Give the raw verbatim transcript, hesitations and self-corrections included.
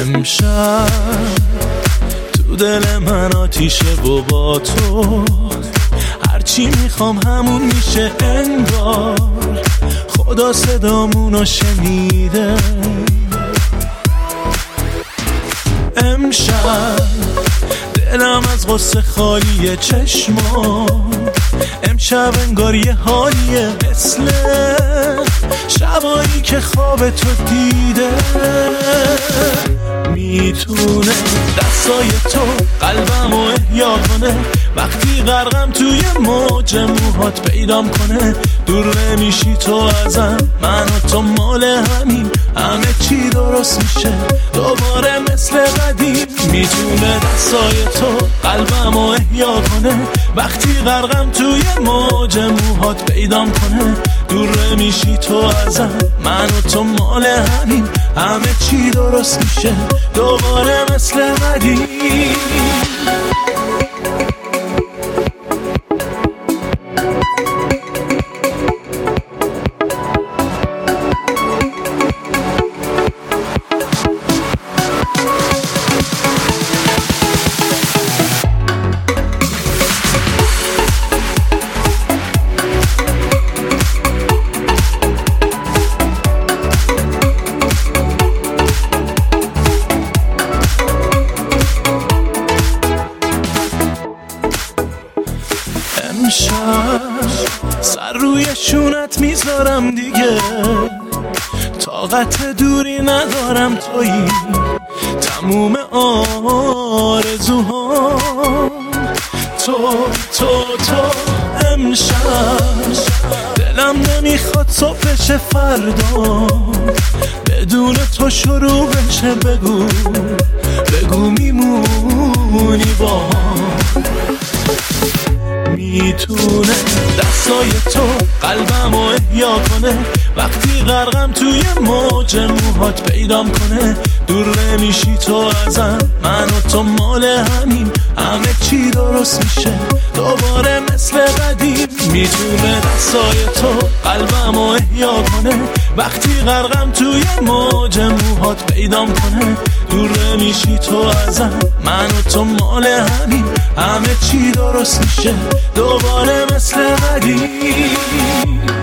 امشب تو دل من آتیشه و با تو هرچی میخوام همون میشه انگار. خدا صدامونو شنیده. امشب دلم از غصه خالیه چشمام. امشب انگار یه حالیه مثل شبایی که خواب تو دیده. میتونه دستای تو قلبم رو احیا کنه. وقتی غرقم توی موج موهات پیدام کنه. دور نمیشی تو ازم، من و تو مال همین. همه چی درست میشه دوباره مثل قدیم. میتونه دستای تو قلبم رو احیا کنه. وقتی غرقم توی موج موهات پیدام کنه. دور نمیشی تو ازم، من و تو مال همین. همه چی درست میشه دوباره مثل قدیم. سر روی شونت میذارم دیگه. طاقت دوری ندارم تویی تموم آرزوها. تو تو تو امشب دلم نمیخواد صبح بشه فردا بدون تو شروع بشه. بگو بگو میمونی با میتونه دستای تو قلبم رو احیا کنه. وقتی غرقم توی موج موهات پیدام کنه. دور نمیشی تو ازم، من و تو مال همین. همه چی درست میشه دوباره مثل قدیم. میتونه دستای تو قلبم رو احیا کنه. وقتی غرقم توی موج موهات پیدام کنه. دور نمیشی تو ازم، من و تو مال همین. همه چی درست میشه دوباره مثل قدیم.